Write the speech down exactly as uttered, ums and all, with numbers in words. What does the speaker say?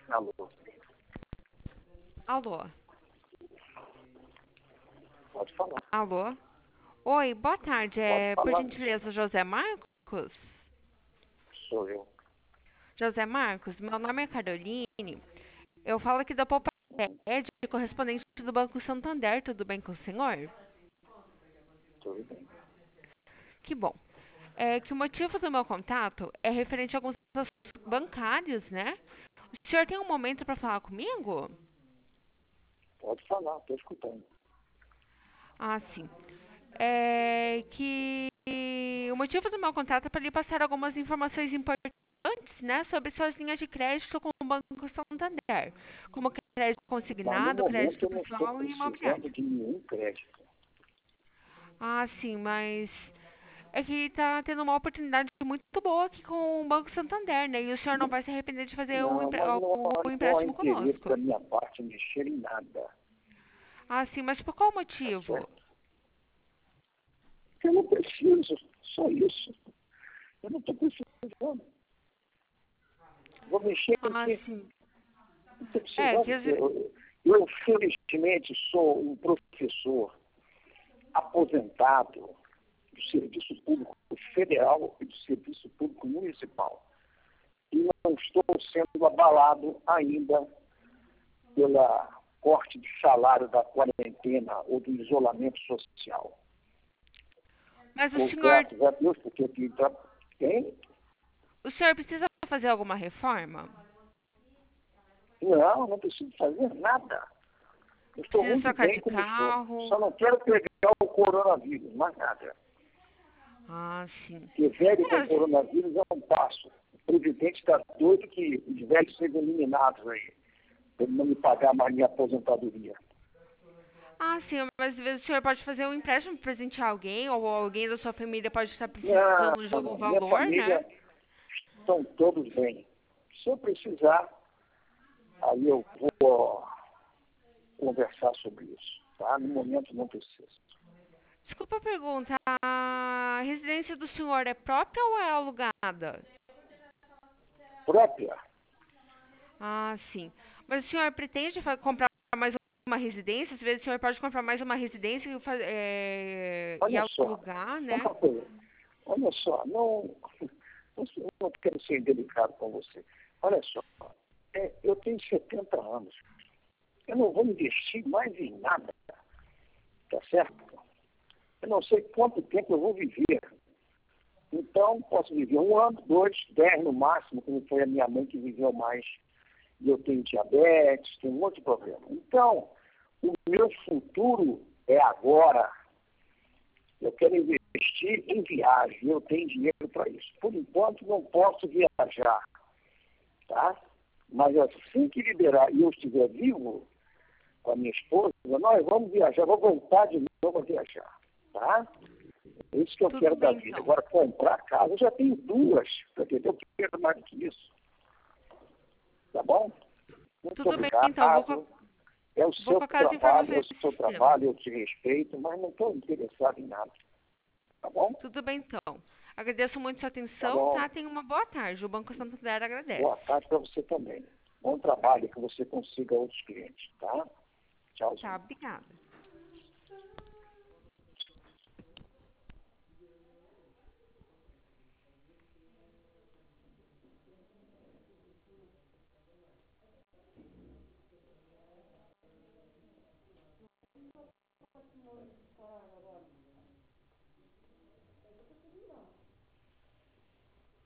Alô, Alô? pode falar. Alô? Oi, boa tarde. Pode É, por falar, gentileza, José Marcos? sou eu. José Marcos, meu nome é Caroline. Eu falo aqui da Poupa Ed, correspondente do Banco Santander. Tudo bem com o senhor? Tudo bem. Que bom. É que o motivo do meu contato é referente a alguns assuntos bancários, né? O senhor tem um momento para falar comigo? Pode falar, estou escutando. Ah, sim. É que o motivo do meu contato é para lhe passar algumas informações importantes, né, sobre suas linhas de crédito com o Banco Santander, como crédito Mas no consignado, momento crédito eu não estou pessoal e precisando imobiliário. de nenhum crédito. Ah, sim, mas é que tá tendo uma oportunidade muito boa aqui com o Banco Santander, né? E o senhor não vai se arrepender de fazer o, Não, empre- mas não, o não há empréstimo interesse conosco. da minha parte em mexer em nada. Ah, sim, mas por qual Tá motivo? certo? Eu não preciso, só isso. Eu não estou precisando. Vou mexer em Ah, quê? sim. Não estou É, que precisando. às ve- Eu, eu, felizmente, sou um professor aposentado do Serviço Público Federal e do Serviço Público Municipal. E não estou sendo abalado ainda pela corte de salário da quarentena ou do isolamento social. mas o Ou senhor, graças a Deus, porque aqui está tem. o senhor precisa fazer alguma reforma? Não, não preciso fazer nada. Eu estou Precisa muito trocar bem de como estou. carro? Só não quero pegar o coronavírus, mais nada. Ah, sim. Porque velho com É, coronavírus é um passo. O presidente está doido que os velhos sejam eliminados aí, para ele não me pagar mais minha aposentadoria. ah, sim, mas às vezes o senhor pode fazer um empréstimo para presentear alguém, ou alguém da sua família pode estar precisando de Não, algum não. Minha valor, né? família estão todos bem. Se eu precisar, aí eu vou conversar sobre isso. Tá? No momento não preciso. Desculpa a pergunta, a residência do senhor é própria ou é alugada? Própria, Ah, sim. Mas o senhor pretende fa- comprar mais uma residência? Às vezes o senhor pode comprar mais uma residência e, fa- é, e olha só. alugar, né? Uma coisa. Olha só, não, não não quero ser delicado com você. Olha só, é, eu tenho setenta anos. Eu não vou investir mais em nada, tá certo? Eu não sei quanto tempo eu vou viver. Então, posso viver um ano, dois, dez no máximo, como foi a minha mãe que viveu mais. E eu tenho diabetes, tenho um monte de problema. Então, o meu futuro é agora. Eu quero investir em viagem, eu tenho dinheiro para isso. Por enquanto, não posso viajar, tá? Mas assim que liberar e eu estiver vivo com a minha esposa, nós vamos viajar, vou voltar de novo a viajar, tá? É isso que eu Tudo quero da bem, vida. então. Agora, comprar casa, eu já tenho duas, entendeu? Eu quero mais do que isso, tá bom? Muito Tudo bem, então. Vou, co- obrigado. É o vou seu colocar as trabalho, é informações o no seu sistema. trabalho, eu te respeito, mas não estou interessado em nada, tá bom? Tudo bem, então. Agradeço muito sua Tá atenção, bom? tá? Tenha uma boa tarde. O Banco Santander agradece. Boa tarde para você também. Bom trabalho, que você consiga outros clientes, tá? Tá, Tchauzinho. obrigada.